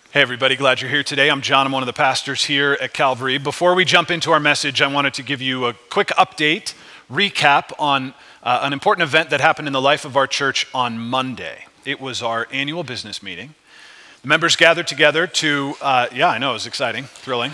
Hey everybody, glad you're here today. I'm John, I'm one of the pastors here at Calvary. Before we jump into our message, I wanted to give you a quick update, recap on an important event that happened in the life of our church on Monday. It was our annual business meeting. The members gathered together to, it was exciting, thrilling.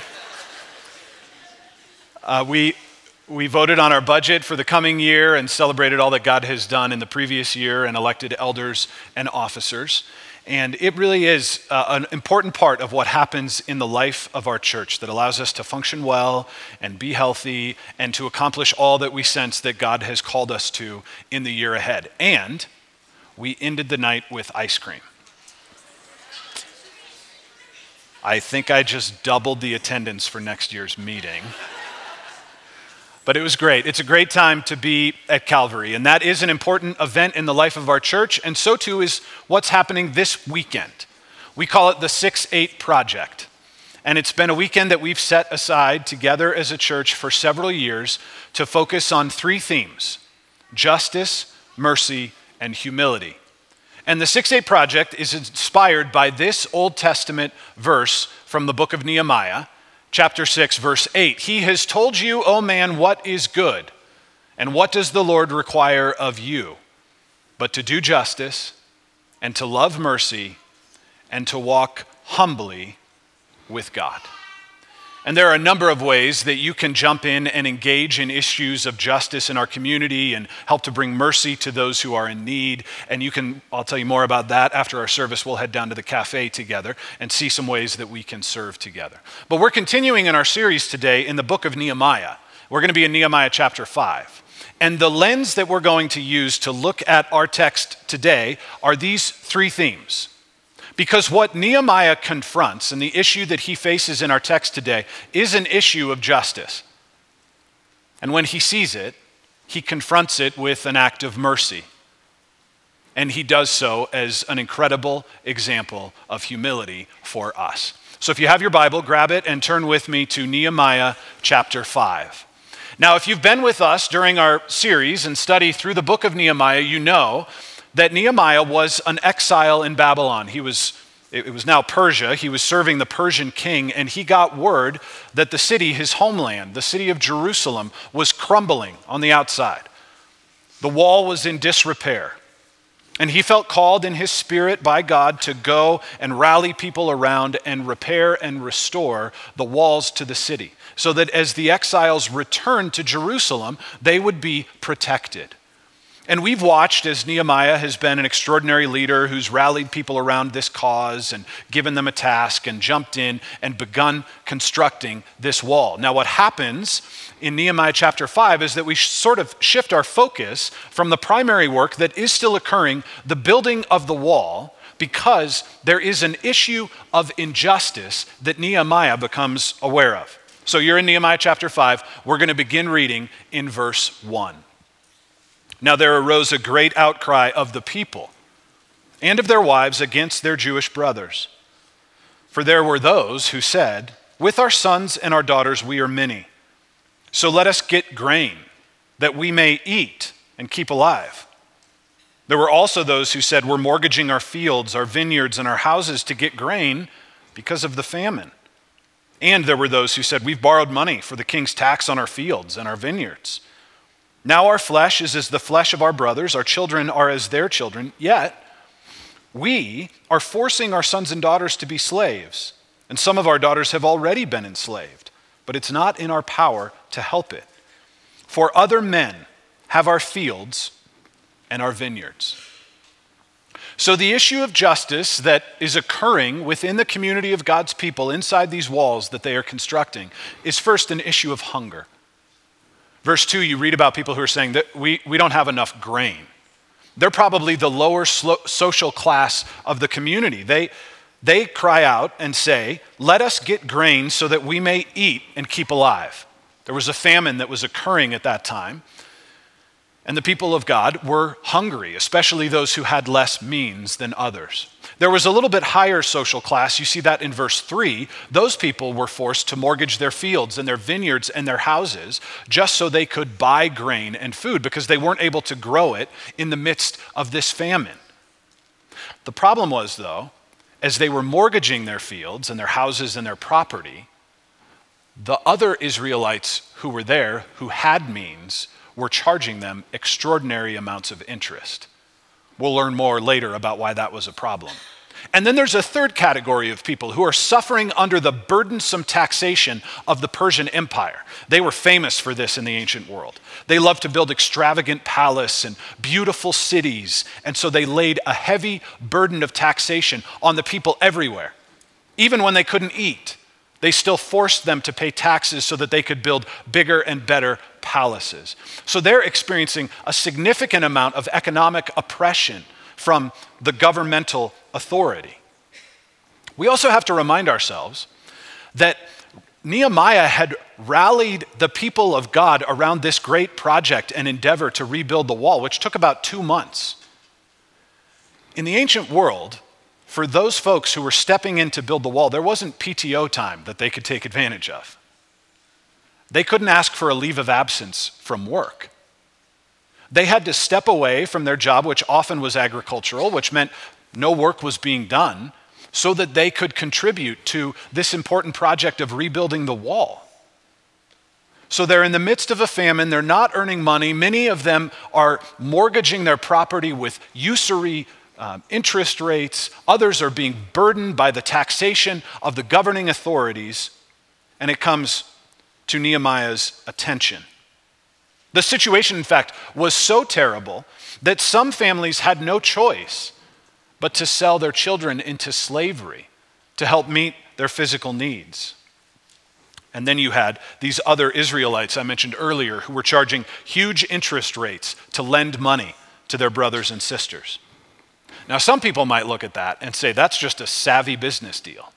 We voted on our budget for the coming year and celebrated all that God has done in the previous year and elected elders and officers. And it really is an important part of what happens in the life of our church that allows us to function well and be healthy and to accomplish all that we sense that God has called us to in the year ahead. And we ended the night with ice cream. I think I just doubled the attendance for next year's meeting. But it was great. It's a great time to be at Calvary, and that is an important event in the life of our church, and so too is what's happening this weekend. We call it the 6-8 Project, and it's been a weekend that we've set aside together as a church for several years to focus on three themes: justice, mercy, and humility. And the 6-8 Project is inspired by this Old Testament verse from the book of Nehemiah, Chapter 6, verse 8, "He has told you, O man, what is good, and what does the Lord require of you, but to do justice, and to love mercy, and to walk humbly with God." And there are a number of ways that you can jump in and engage in issues of justice in our community and help to bring mercy to those who are in need. And I'll tell you more about that after our service. We'll head down to the cafe together and see some ways that we can serve together. But we're continuing in our series today in the book of Nehemiah. We're going to be in Nehemiah chapter 5. And the lens that we're going to use to look at our text today are these three themes. Because what Nehemiah confronts and the issue that he faces in our text today is an issue of justice. And when he sees it, he confronts it with an act of mercy. And he does so as an incredible example of humility for us. So if you have your Bible, grab it and turn with me to Nehemiah chapter 5. Now, if you've been with us during our series and study through the book of Nehemiah, you know that Nehemiah was an exile in Babylon. It was now Persia. He was serving the Persian king, and he got word that the city, his homeland, the city of Jerusalem, was crumbling on the outside. The wall was in disrepair. And he felt called in his spirit by God to go and rally people around and repair and restore the walls to the city, so that as the exiles returned to Jerusalem, they would be protected. And we've watched as Nehemiah has been an extraordinary leader who's rallied people around this cause and given them a task and jumped in and begun constructing this wall. Now, what happens in Nehemiah chapter 5 is that we sort of shift our focus from the primary work that is still occurring, the building of the wall, because there is an issue of injustice that Nehemiah becomes aware of. So you're in Nehemiah chapter 5. We're going to begin reading in verse 1. "Now there arose a great outcry of the people and of their wives against their Jewish brothers. For there were those who said, 'With our sons and our daughters we are many. So let us get grain, that we may eat and keep alive.' There were also those who said, 'We're mortgaging our fields, our vineyards, and our houses to get grain because of the famine.' And there were those who said, 'We've borrowed money for the king's tax on our fields and our vineyards. Now our flesh is as the flesh of our brothers, our children are as their children, yet we are forcing our sons and daughters to be slaves, and some of our daughters have already been enslaved, but it's not in our power to help it. For other men have our fields and our vineyards.'" So the issue of justice that is occurring within the community of God's people inside these walls that they are constructing is first an issue of hunger. Verse 2, you read about people who are saying that we don't have enough grain. They're probably the lower social class of the community. They cry out and say, "Let us get grain so that we may eat and keep alive." There was a famine that was occurring at that time. And the people of God were hungry, especially those who had less means than others. There was a little bit higher social class. You see that in verse 3. Those people were forced to mortgage their fields and their vineyards and their houses just so they could buy grain and food because they weren't able to grow it in the midst of this famine. The problem was, though, as they were mortgaging their fields and their houses and their property, the other Israelites who were there, who had means, were charging them extraordinary amounts of interest. We'll learn more later about why that was a problem. And then there's a third category of people who are suffering under the burdensome taxation of the Persian Empire. They were famous for this in the ancient world. They loved to build extravagant palaces and beautiful cities, and so they laid a heavy burden of taxation on the people everywhere. Even when they couldn't eat, they still forced them to pay taxes so that they could build bigger and better palaces. So they're experiencing a significant amount of economic oppression from the governmental authority. We also have to remind ourselves that Nehemiah had rallied the people of God around this great project and endeavor to rebuild the wall, which took about 2 months. In the ancient world, for those folks who were stepping in to build the wall, there wasn't PTO time that they could take advantage of. They couldn't ask for a leave of absence from work. They had to step away from their job, which often was agricultural, which meant no work was being done, so that they could contribute to this important project of rebuilding the wall. So they're in the midst of a famine, they're not earning money, many of them are mortgaging their property with usury interest rates, others are being burdened by the taxation of the governing authorities, and it comes to Nehemiah's attention. The situation, in fact, was so terrible that some families had no choice but to sell their children into slavery to help meet their physical needs. And then you had these other Israelites I mentioned earlier who were charging huge interest rates to lend money to their brothers and sisters. Now, some people might look at that and say that's just a savvy business deal,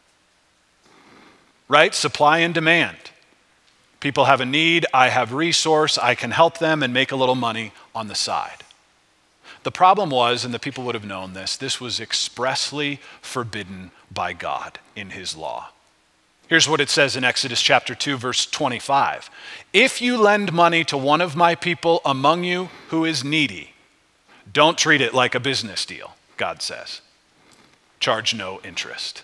right? Supply and demand. People have a need, I have resource, I can help them and make a little money on the side. The problem was, and the people would have known this was expressly forbidden by God in his law. Here's what it says in Exodus chapter 2, verse 25. If you lend money to one of my people among you who is needy, don't treat it like a business deal, God says. Charge no interest.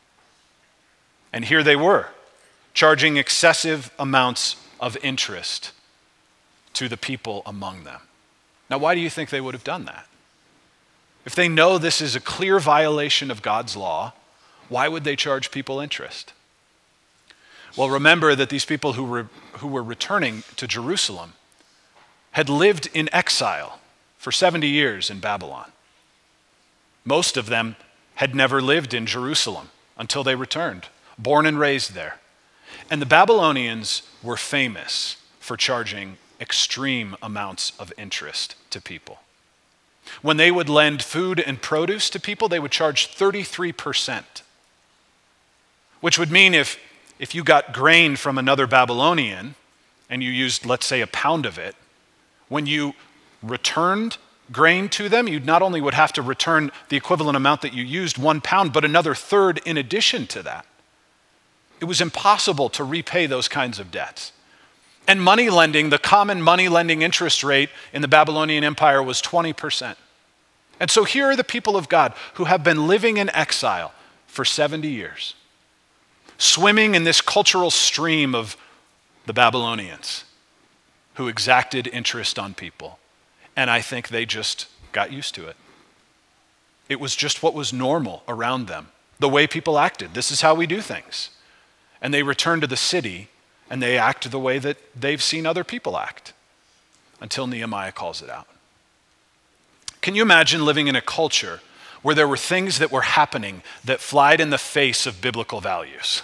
And here they were, charging excessive amounts of interest to the people among them. Now, why do you think they would have done that? If they know this is a clear violation of God's law, why would they charge people interest? Well, remember that these people who were returning to Jerusalem had lived in exile for 70 years in Babylon. Most of them had never lived in Jerusalem until they returned, born and raised there. And the Babylonians were famous for charging extreme amounts of interest to people. When they would lend food and produce to people, they would charge 33%, which would mean if you got grain from another Babylonian and you used, let's say, a pound of it, when you returned grain to them, you not only would have to return the equivalent amount that you used, 1 pound, but another third in addition to that. It was impossible to repay those kinds of debts. And money lending, the common money lending interest rate in the Babylonian Empire was 20%. And so here are the people of God who have been living in exile for 70 years, swimming in this cultural stream of the Babylonians who exacted interest on people. And I think they just got used to it. It was just what was normal around them, the way people acted. This is how we do things. And they return to the city and they act the way that they've seen other people act until Nehemiah calls it out. Can you imagine living in a culture where there were things that were happening that flied in the face of biblical values?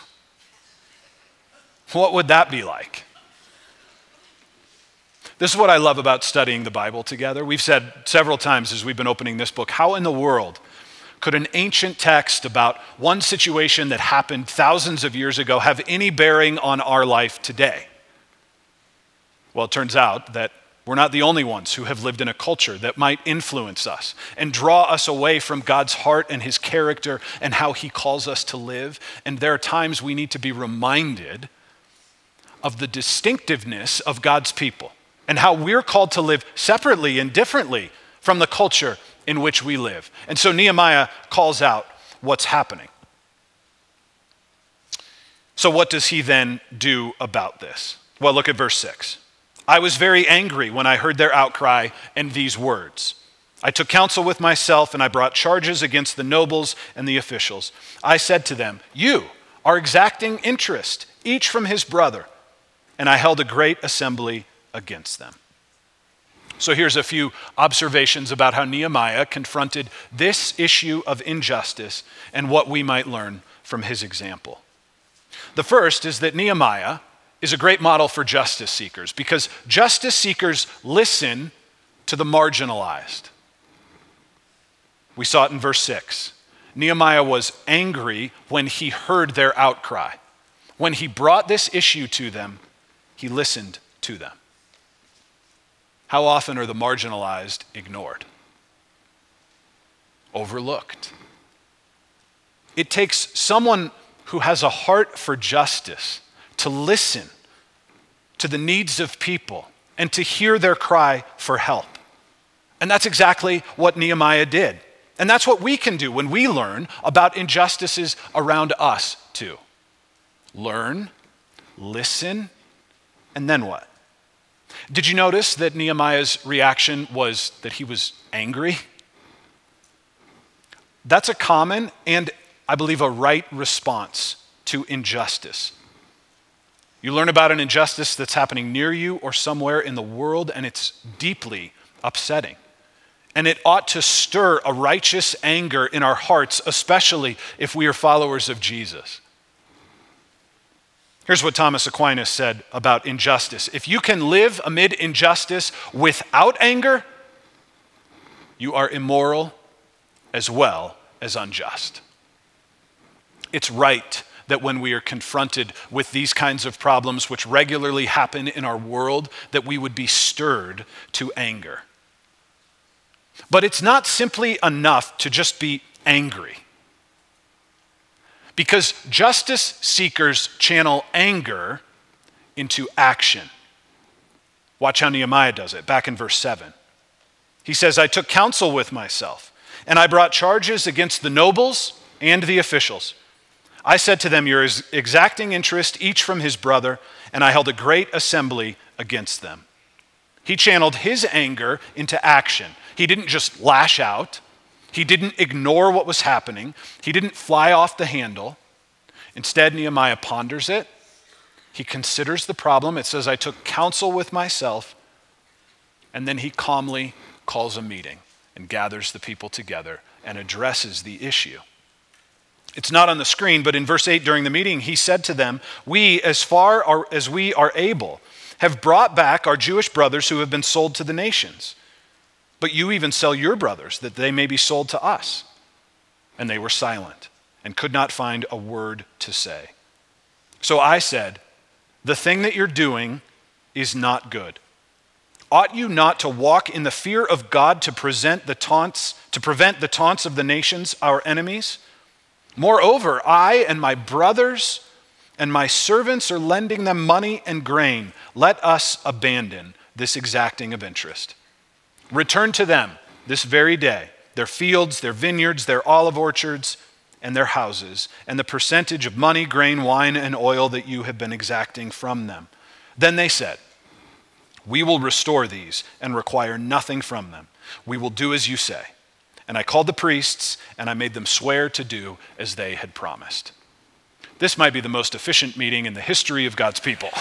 What would that be like? This is what I love about studying the Bible together. We've said several times as we've been opening this book, how in the world could an ancient text about one situation that happened thousands of years ago have any bearing on our life today? Well, it turns out that we're not the only ones who have lived in a culture that might influence us and draw us away from God's heart and his character and how he calls us to live. And there are times we need to be reminded of the distinctiveness of God's people and how we're called to live separately and differently from the culture in which we live. And so Nehemiah calls out what's happening. So what does he then do about this? Well, look at verse 6. I was very angry when I heard their outcry and these words. I took counsel with myself and I brought charges against the nobles and the officials. I said to them, you are exacting interest, each from his brother. And I held a great assembly against them. So here's a few observations about how Nehemiah confronted this issue of injustice and what we might learn from his example. The first is that Nehemiah is a great model for justice seekers because justice seekers listen to the marginalized. We saw it in verse 6. Nehemiah was angry when he heard their outcry. When he brought this issue to them, he listened to them. How often are the marginalized ignored? Overlooked. It takes someone who has a heart for justice to listen to the needs of people and to hear their cry for help. And that's exactly what Nehemiah did. And that's what we can do when we learn about injustices around us too. Learn, listen, and then what? Did you notice that Nehemiah's reaction was that he was angry? That's a common and, I believe, a right response to injustice. You learn about an injustice that's happening near you or somewhere in the world, and it's deeply upsetting. And it ought to stir a righteous anger in our hearts, especially if we are followers of Jesus. Here's what Thomas Aquinas said about injustice. If you can live amid injustice without anger, you are immoral as well as unjust. It's right that when we are confronted with these kinds of problems, which regularly happen in our world, that we would be stirred to anger. But it's not simply enough to just be angry. Because justice seekers channel anger into action. Watch how Nehemiah does it, back in verse 7. He says, I took counsel with myself, and I brought charges against the nobles and the officials. I said to them, you're exacting interest, each from his brother, and I held a great assembly against them. He channeled his anger into action. He didn't just lash out. He didn't ignore what was happening. He didn't fly off the handle. Instead, Nehemiah ponders it. He considers the problem. It says, I took counsel with myself. And then he calmly calls a meeting and gathers the people together and addresses the issue. It's not on the screen, but in verse 8 during the meeting, he said to them, we, as far as we are able, have brought back our Jewish brothers who have been sold to the nations. But you even sell your brothers that they may be sold to us. And they were silent and could not find a word to say. So I said, the thing that you're doing is not good. Ought you not to walk in the fear of God to prevent the taunts of the nations, our enemies? Moreover, I and my brothers and my servants are lending them money and grain. Let us abandon this exacting of interest. Return to them this very day, their fields, their vineyards, their olive orchards, and their houses, and the percentage of money, grain, wine, and oil that you have been exacting from them. Then they said, we will restore these and require nothing from them. We will do as you say. And I called the priests, and I made them swear to do as they had promised. This might be the most efficient meeting in the history of God's people.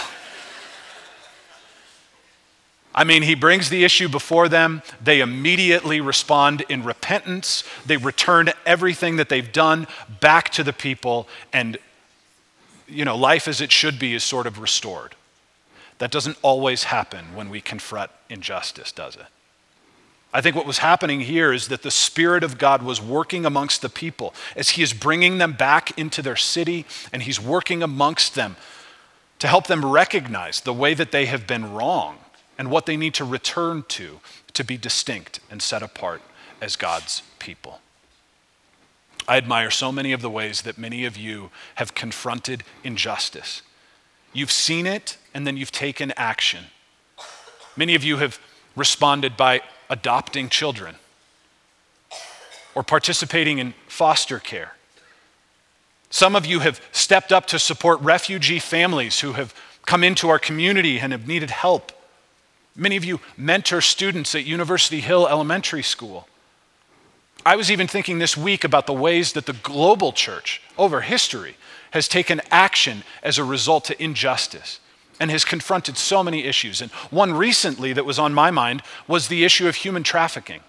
I mean, he brings the issue before them. They immediately respond in repentance. They return everything that they've done back to the people. And, life as it should be is sort of restored. That doesn't always happen when we confront injustice, does it? I think what was happening here is that the Spirit of God was working amongst the people as he is bringing them back into their city, and he's working amongst them to help them recognize the way that they have been wrong and what they need to return to be distinct and set apart as God's people. I admire so many of the ways that many of you have confronted injustice. You've seen it, and then you've taken action. Many of you have responded by adopting children or participating in foster care. Some of you have stepped up to support refugee families who have come into our community and have needed help. Many of you mentor students at University Hill Elementary School. I was even thinking this week about the ways that the global church over history has taken action as a result to injustice and has confronted so many issues. And one recently that was on my mind was the issue of human trafficking.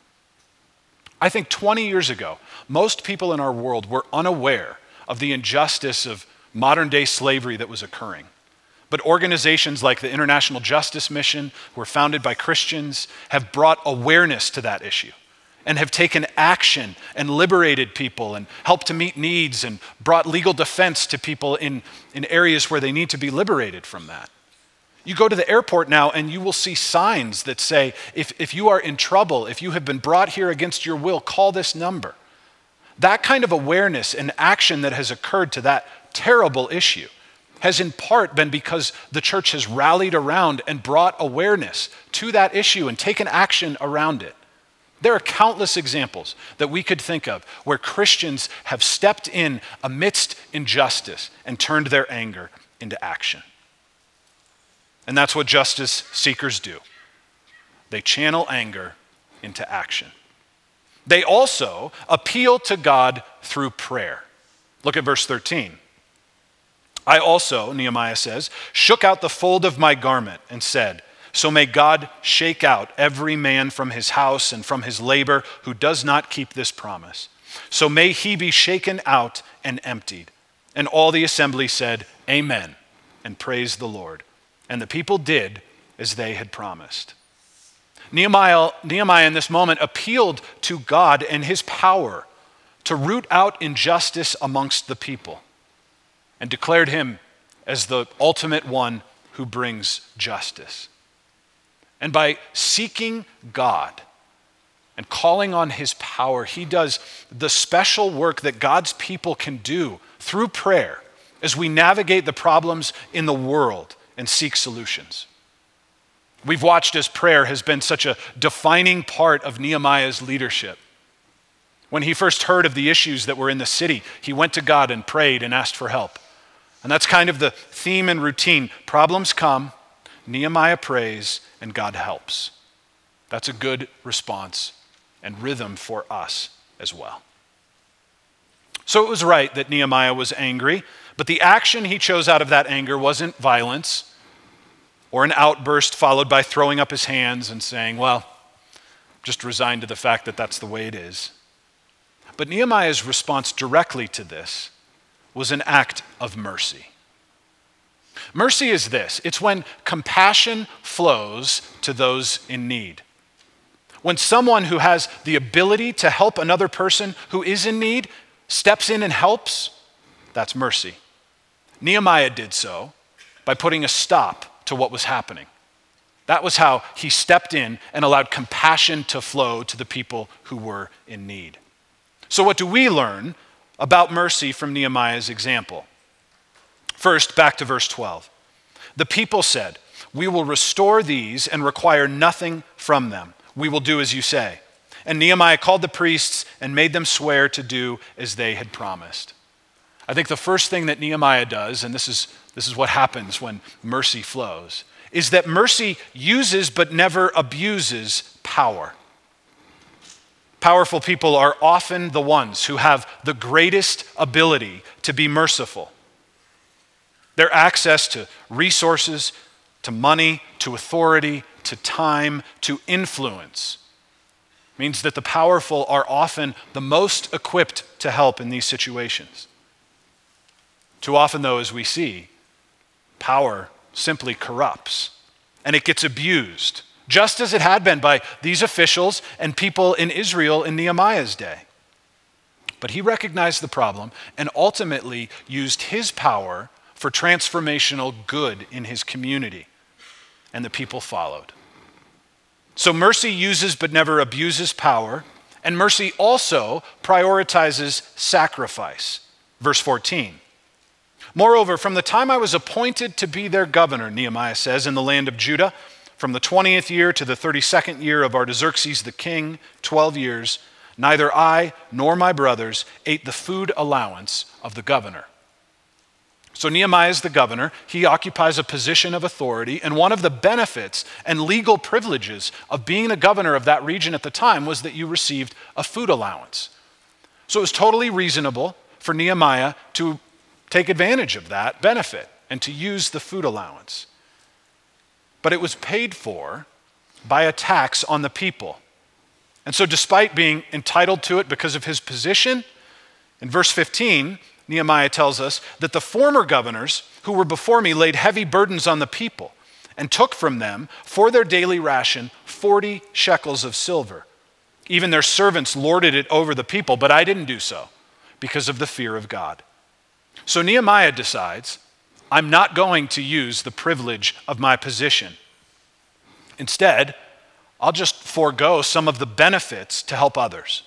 I think 20 years ago, most people in our world were unaware of the injustice of modern day slavery that was occurring. But organizations like the International Justice Mission, who were founded by Christians, have brought awareness to that issue and have taken action and liberated people and helped to meet needs and brought legal defense to people in areas where they need to be liberated from that. You go to the airport now and you will see signs that say, if you are in trouble, if you have been brought here against your will, call this number. That kind of awareness and action that has occurred to that terrible issue has in part been because the church has rallied around and brought awareness to that issue and taken action around it. There are countless examples that we could think of where Christians have stepped in amidst injustice and turned their anger into action. And that's what justice seekers do. They channel anger into action. They also appeal to God through prayer. Look at verse 13. I also, Nehemiah says, shook out the fold of my garment and said, so may God shake out every man from his house and from his labor who does not keep this promise. So may he be shaken out and emptied. And all the assembly said, Amen, and praised the Lord. And the people did as they had promised. Nehemiah in this moment appealed to God and his power to root out injustice amongst the people and declared him as the ultimate one who brings justice. And by seeking God and calling on his power, he does the special work that God's people can do through prayer as we navigate the problems in the world and seek solutions. We've watched as prayer has been such a defining part of Nehemiah's leadership. When he first heard of the issues that were in the city, he went to God and prayed and asked for help. And that's kind of the theme and routine. Problems come, Nehemiah prays, and God helps. That's a good response and rhythm for us as well. So it was right that Nehemiah was angry, but the action he chose out of that anger wasn't violence or an outburst followed by throwing up his hands and saying, well, just resigned to the fact that that's the way it is. But Nehemiah's response directly to this was an act of mercy. Mercy is this: it's when compassion flows to those in need. When someone who has the ability to help another person who is in need steps in and helps, that's mercy. Nehemiah did so by putting a stop to what was happening. That was how he stepped in and allowed compassion to flow to the people who were in need. So what do we learn about mercy from Nehemiah's example? First, back to verse 12. The people said, we will restore these and require nothing from them. We will do as you say. And Nehemiah called the priests and made them swear to do as they had promised. I think the first thing that Nehemiah does, and this is what happens when mercy flows, is that mercy uses but never abuses power. Powerful people are often the ones who have the greatest ability to be merciful. Their access to resources, to money, to authority, to time, to influence means that the powerful are often the most equipped to help in these situations. Too often, though, as we see, power simply corrupts and it gets abused, just as it had been by these officials and people in Israel in Nehemiah's day. But he recognized the problem and ultimately used his power for transformational good in his community, and the people followed. So mercy uses but never abuses power, and mercy also prioritizes sacrifice. Verse 14. Moreover, from the time I was appointed to be their governor, Nehemiah says, in the land of Judah, from the 20th year to the 32nd year of Artaxerxes the king, 12 years, Neither I nor my brothers ate the food allowance of the governor." So Nehemiah is the governor. He occupies a position of authority, and one of the benefits and legal privileges of being the governor of that region at the time was that you received a food allowance. So it was totally reasonable for Nehemiah to take advantage of that benefit and to use the food allowance. But it was paid for by a tax on the people. And so despite being entitled to it because of his position, in verse 15, Nehemiah tells us that the former governors who were before me laid heavy burdens on the people and took from them for their daily ration 40 shekels of silver. Even their servants lorded it over the people, but I didn't do so because of the fear of God. So Nehemiah decides, I'm not going to use the privilege of my position. Instead, I'll just forego some of the benefits to help others.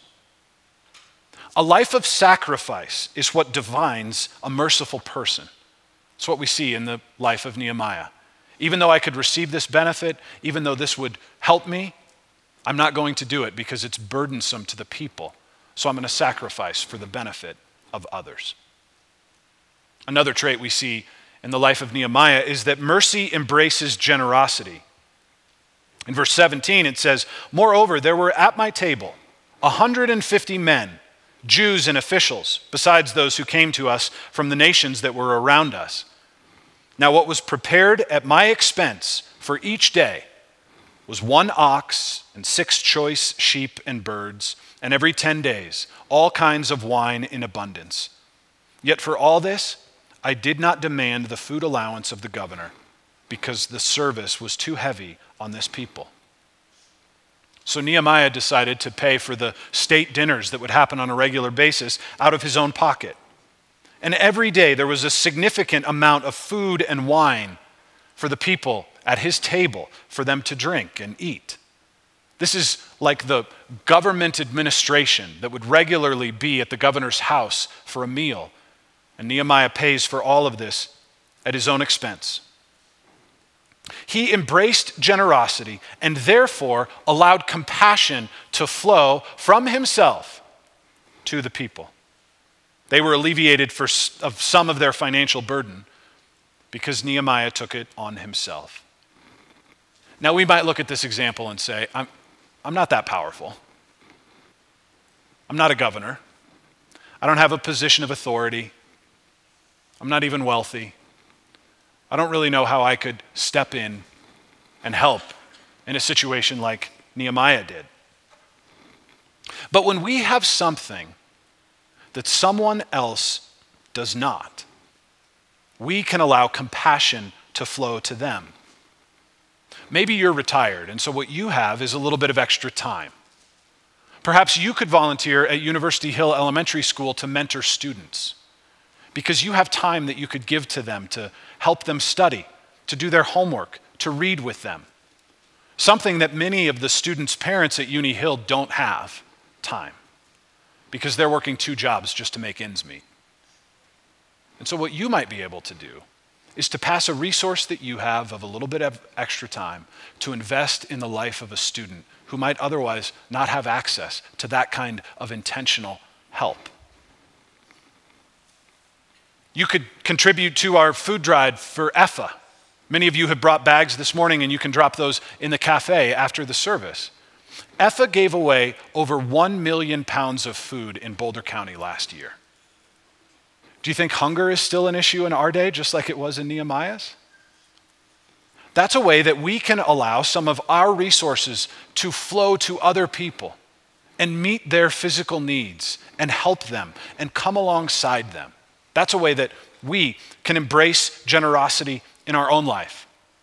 A life of sacrifice is what defines a merciful person. It's what we see in the life of Nehemiah. Even though I could receive this benefit, even though this would help me, I'm not going to do it because it's burdensome to the people. So I'm going to sacrifice for the benefit of others. Another trait we see in the life of Nehemiah is that mercy embraces generosity. In verse 17, it says, "Moreover, there were at my table 150 men, Jews and officials, besides those who came to us from the nations that were around us. Now what was prepared at my expense for each day was 1 ox and 6 choice sheep and birds, and every 10 days, all kinds of wine in abundance. Yet for all this, I did not demand the food allowance of the governor, because the service was too heavy on this people." So Nehemiah decided to pay for the state dinners that would happen on a regular basis out of his own pocket. And every day there was a significant amount of food and wine for the people at his table for them to drink and eat. This is like the government administration that would regularly be at the governor's house for a meal. And Nehemiah pays for all of this at his own expense. He embraced generosity and therefore allowed compassion to flow from himself to the people. They were alleviated of some of their financial burden because Nehemiah took it on himself. Now we might look at this example and say, I'm not that powerful. I'm not a governor. I don't have a position of authority. I'm not even wealthy. I don't really know how I could step in and help in a situation like Nehemiah did. But when we have something that someone else does not, we can allow compassion to flow to them. Maybe you're retired, and so what you have is a little bit of extra time. Perhaps you could volunteer at University Hill Elementary School to mentor students, because you have time that you could give to them to help them study, to do their homework, to read with them. Something that many of the students' parents at Uni Hill don't have time, because they're working 2 jobs just to make ends meet. And so what you might be able to do is to pass a resource that you have of a little bit of extra time to invest in the life of a student who might otherwise not have access to that kind of intentional help. You could contribute to our food drive for EFA. Many of you have brought bags this morning, and you can drop those in the cafe after the service. EFA gave away over 1 million pounds of food in Boulder County last year. Do you think hunger is still an issue in our day, just like it was in Nehemiah's? That's a way that we can allow some of our resources to flow to other people and meet their physical needs and help them and come alongside them. That's a way that we can embrace generosity in our own life.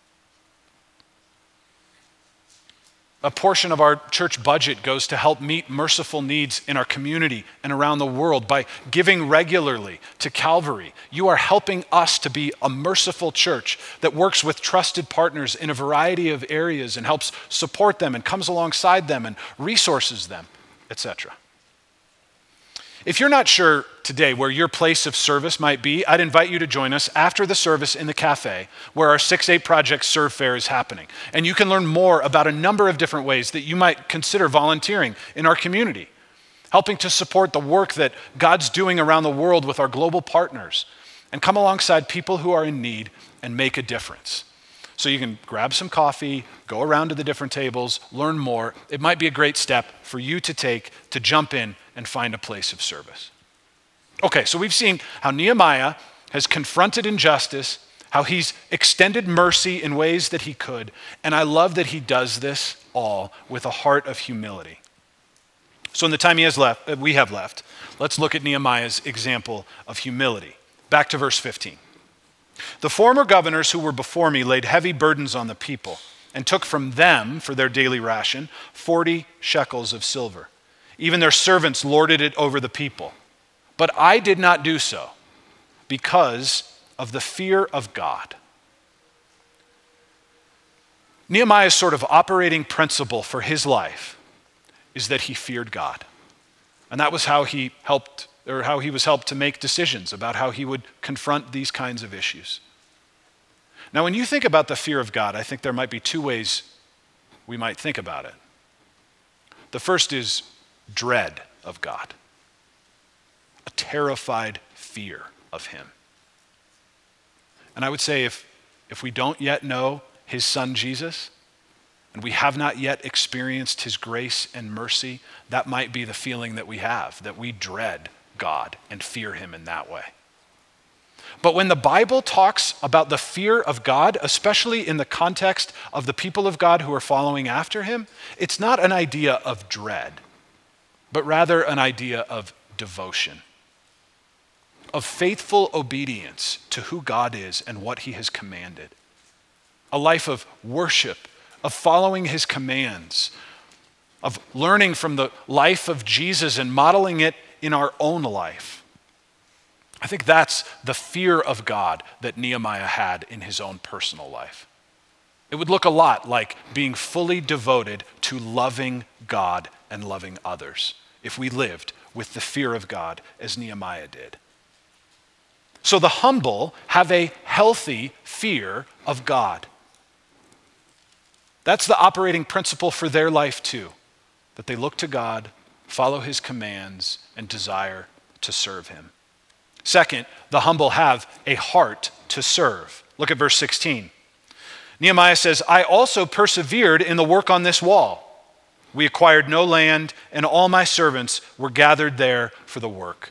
A portion of our church budget goes to help meet merciful needs in our community and around the world by giving regularly to Calvary. You are helping us to be a merciful church that works with trusted partners in a variety of areas and helps support them and comes alongside them and resources them, etc. If you're not sure today where your place of service might be, I'd invite you to join us after the service in the cafe where our 6-8 Project Serve Fair is happening. And you can learn more about a number of different ways that you might consider volunteering in our community. helping to support the work that God's doing around the world with our global partners, and come alongside people who are in need and make a difference. So you can grab some coffee, go around to the different tables, learn more. It might be a great step for you to take to jump in and find a place of service. Okay, so we've seen how Nehemiah has confronted injustice, how he's extended mercy in ways that he could, and I love that he does this all with a heart of humility. So in the time we have left, let's look at Nehemiah's example of humility. Back to verse 15. The former governors who were before me laid heavy burdens on the people and took from them for their daily ration 40 shekels of silver. Even their servants lorded it over the people. But I did not do so because of the fear of God. Nehemiah's sort of operating principle for his life is that he feared God. And that was how he was helped to make decisions about how he would confront these kinds of issues. Now, when you think about the fear of God, I think there might be two ways we might think about it. The first is dread of God, a terrified fear of him. And I would say if we don't yet know his son Jesus, and we have not yet experienced his grace and mercy, that might be the feeling that we have, that we dread God and fear him in that way. But when the Bible talks about the fear of God, especially in the context of the people of God who are following after him, it's not an idea of dread, but rather an idea of devotion, of faithful obedience to who God is and what he has commanded. A life of worship, of following his commands, of learning from the life of Jesus and modeling it in our own life. I think that's the fear of God that Nehemiah had in his own personal life. It would look a lot like being fully devoted to loving God and loving others if we lived with the fear of God as Nehemiah did. So the humble have a healthy fear of God. That's the operating principle for their life too, that they look to God, follow his commands, and desire to serve him. Second, the humble have a heart to serve. Look at verse 16. Nehemiah says, I also persevered in the work on this wall. We acquired no land, and all my servants were gathered there for the work.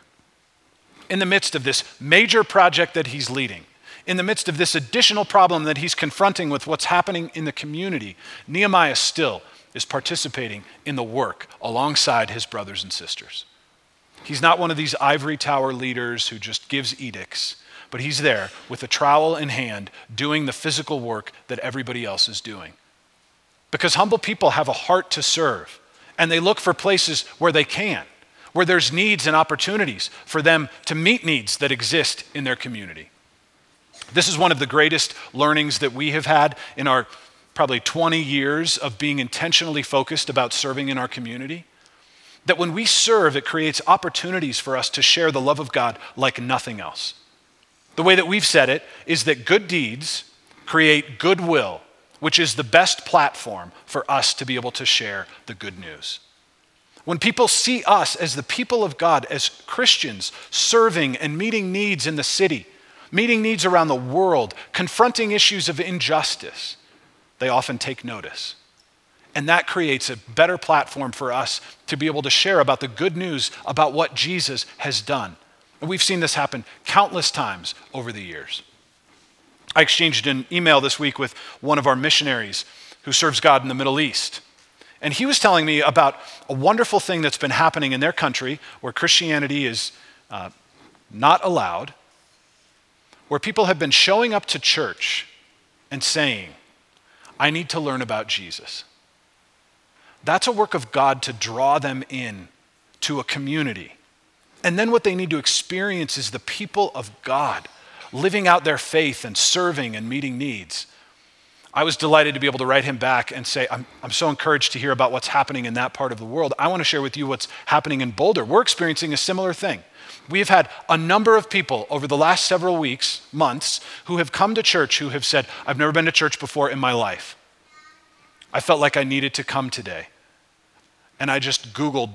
In the midst of this major project that he's leading, in the midst of this additional problem that he's confronting with what's happening in the community, Nehemiah still is participating in the work alongside his brothers and sisters. He's not one of these ivory tower leaders who just gives edicts, but he's there with a trowel in hand doing the physical work that everybody else is doing. Because humble people have a heart to serve, and they look for places where they can, where there's needs and opportunities for them to meet needs that exist in their community. This is one of the greatest learnings that we have had in our probably 20 years of being intentionally focused about serving in our community. That when we serve, it creates opportunities for us to share the love of God like nothing else. The way that we've said it is that good deeds create goodwill, which is the best platform for us to be able to share the good news. When people see us as the people of God, as Christians, serving and meeting needs in the city, meeting needs around the world, confronting issues of injustice, they often take notice. And that creates a better platform for us to be able to share about the good news about what Jesus has done. And we've seen this happen countless times over the years. I exchanged an email this week with one of our missionaries who serves God in the Middle East. And he was telling me about a wonderful thing that's been happening in their country where Christianity is not allowed, where people have been showing up to church and saying, I need to learn about Jesus. That's a work of God to draw them in to a community. And then what they need to experience is the people of God living out their faith and serving and meeting needs. I was delighted to be able to write him back and say, I'm so encouraged to hear about what's happening in that part of the world. I want to share with you what's happening in Boulder. We're experiencing a similar thing. We've had a number of people over the last several weeks, months, who have come to church who have said, I've never been to church before in my life. I felt like I needed to come today. And I just Googled the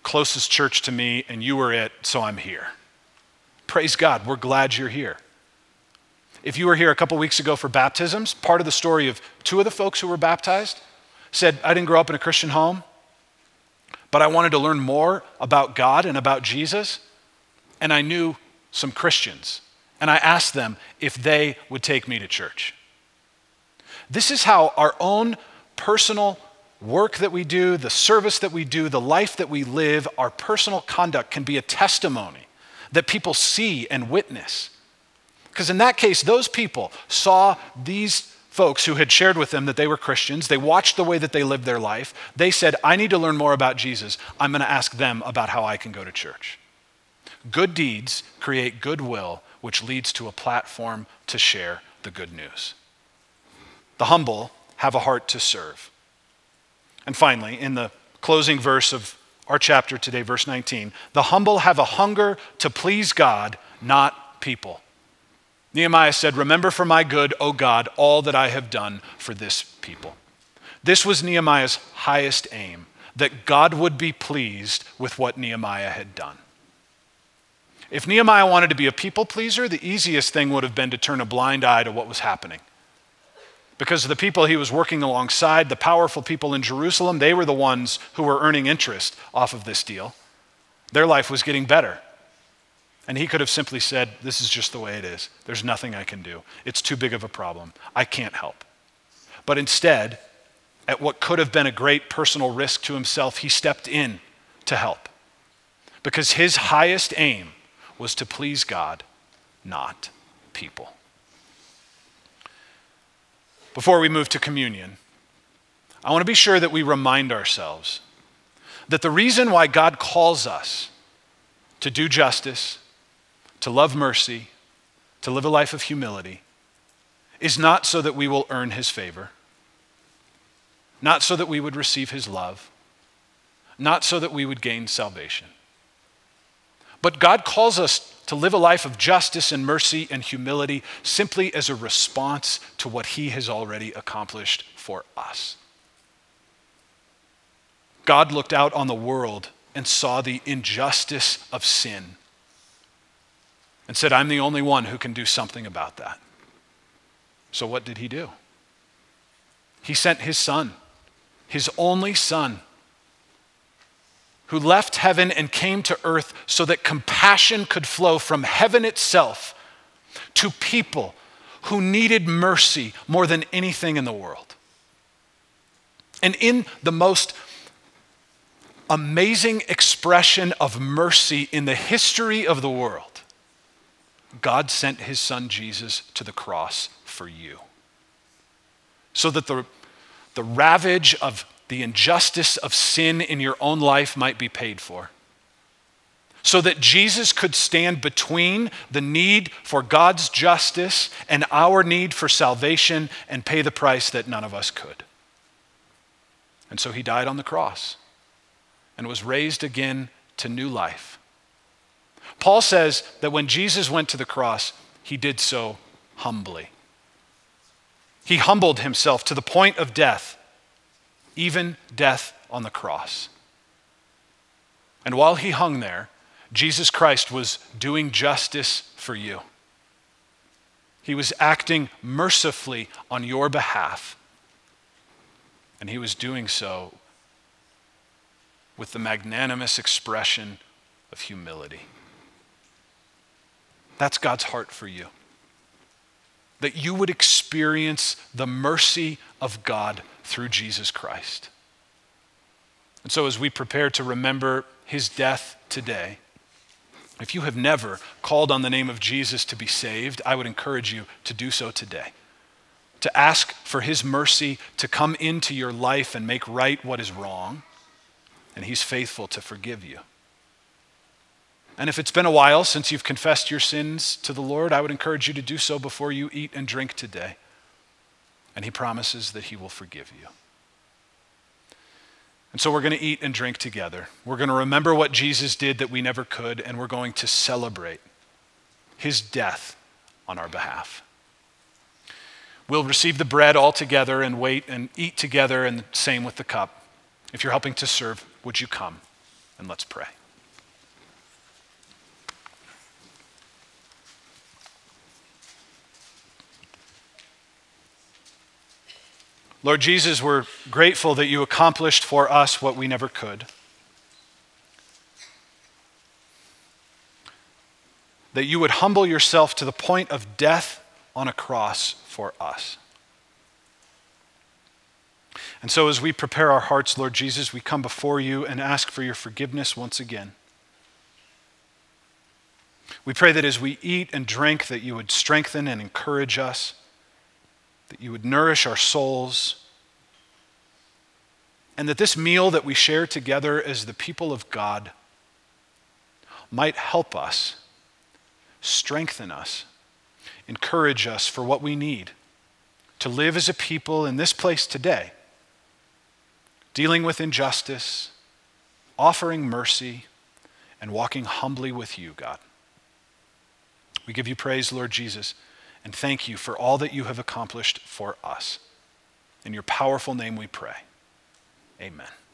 closest church to me, and you were it, so I'm here. Praise God, we're glad you're here. If you were here a couple weeks ago for baptisms, part of the story of two of the folks who were baptized said, I didn't grow up in a Christian home, but I wanted to learn more about God and about Jesus, and I knew some Christians, and I asked them if they would take me to church. This is how our own personal work that we do, the service that we do, the life that we live, our personal conduct can be a testimony that people see and witness. Because in that case, those people saw these folks who had shared with them that they were Christians. They watched the way that they lived their life. They said, I need to learn more about Jesus. I'm going to ask them about how I can go to church. Good deeds create goodwill, which leads to a platform to share the good news. The humble have a heart to serve. And finally, in the closing verse of our chapter today, verse 19, the humble have a hunger to please God, not people. Nehemiah said, remember for my good, O God, all that I have done for this people. This was Nehemiah's highest aim, that God would be pleased with what Nehemiah had done. If Nehemiah wanted to be a people pleaser, the easiest thing would have been to turn a blind eye to what was happening. Because the people he was working alongside, the powerful people in Jerusalem, they were the ones who were earning interest off of this deal. Their life was getting better. And he could have simply said, this is just the way it is. There's nothing I can do. It's too big of a problem. I can't help. But instead, at what could have been a great personal risk to himself, he stepped in to help. Because his highest aim was to please God, not people. Before we move to communion, I want to be sure that we remind ourselves that the reason why God calls us to do justice, to love mercy, to live a life of humility, is not so that we will earn his favor, not so that we would receive his love, not so that we would gain salvation. But God calls us to live a life of justice and mercy and humility simply as a response to what he has already accomplished for us. God looked out on the world and saw the injustice of sin and said, I'm the only one who can do something about that. So what did he do? He sent his son, his only son, who left heaven and came to earth so that compassion could flow from heaven itself to people who needed mercy more than anything in the world. And in the most amazing expression of mercy in the history of the world, God sent his son Jesus to the cross for you. So that the ravage of the injustice of sin in your own life might be paid for. So that Jesus could stand between the need for God's justice and our need for salvation and pay the price that none of us could. And so he died on the cross and was raised again to new life. Paul says that when Jesus went to the cross, he did so humbly. He humbled himself to the point of death, even death on the cross. And while he hung there, Jesus Christ was doing justice for you. He was acting mercifully on your behalf. And he was doing so with the magnanimous expression of humility. That's God's heart for you. That you would experience the mercy of God through Jesus Christ. And so as we prepare to remember his death today, if you have never called on the name of Jesus to be saved, I would encourage you to do so today. To ask for his mercy to come into your life and make right what is wrong, and he's faithful to forgive you. And if it's been a while since you've confessed your sins to the Lord, I would encourage you to do so before you eat and drink today. And he promises that he will forgive you. And so we're going to eat and drink together. We're going to remember what Jesus did that we never could, and we're going to celebrate his death on our behalf. We'll receive the bread all together and wait and eat together, and the same with the cup. If you're helping to serve, would you come? and let's pray. Lord Jesus, we're grateful that you accomplished for us what we never could. That you would humble yourself to the point of death on a cross for us. And so as we prepare our hearts, Lord Jesus, we come before you and ask for your forgiveness once again. We pray that as we eat and drink, that you would strengthen and encourage us, that you would nourish our souls, and that this meal that we share together as the people of God might help us, strengthen us, encourage us for what we need to live as a people in this place today, dealing with injustice, offering mercy, and walking humbly with you, God. We give you praise, Lord Jesus, and thank you for all that you have accomplished for us. In your powerful name we pray. Amen.